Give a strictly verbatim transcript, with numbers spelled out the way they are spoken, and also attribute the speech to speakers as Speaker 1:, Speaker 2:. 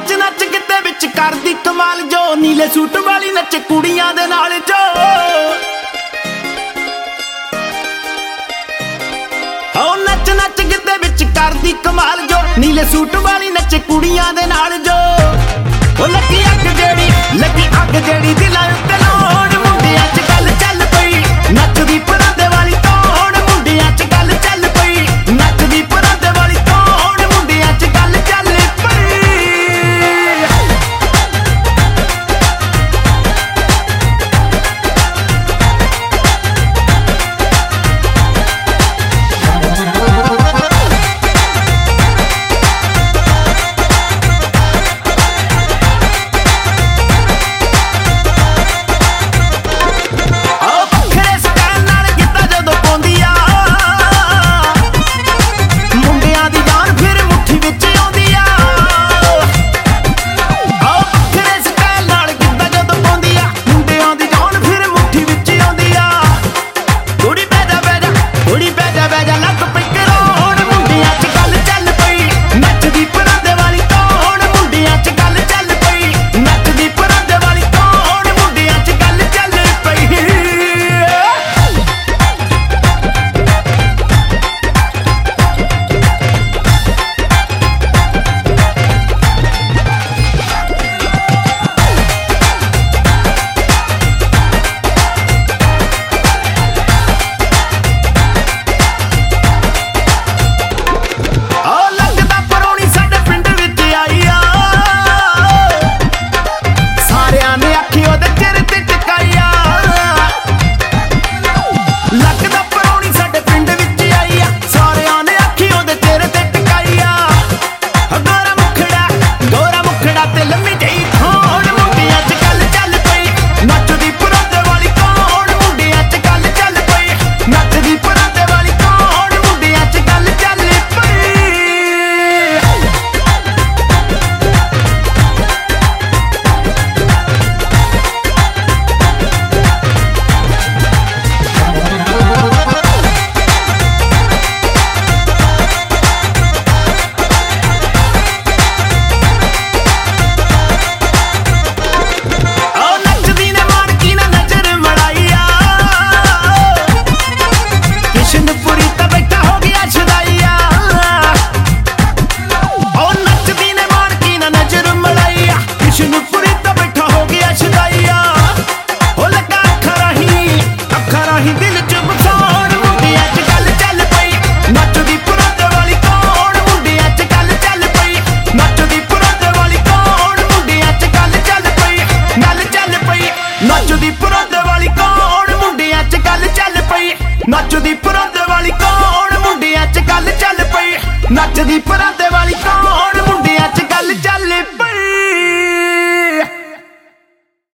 Speaker 1: नच नच किते विच करदी कमाल जो नीले सूट वाली नच कुड़ियां दे नाल जो ओ नच नच किते विच करदी कमाल जो नीले सूट वाली नच कुड़ियां दे नाल जो ओ लगी अग जेड़ी लगी अग जेड़ी दिलां उत्ते लाउण मुंडियां च गल चल पई नचदी परांदे वाली तौण मुंडियां च गल चल पई नचदी परांदे वाली तौण मुंडियां च गल चल पई। नचदी परांदे वाली कौन मुंडियां च गल चल पई नचदी परांदे वाली कौन मुंडियां च गल चल पई नचदी परांदे वाली कौन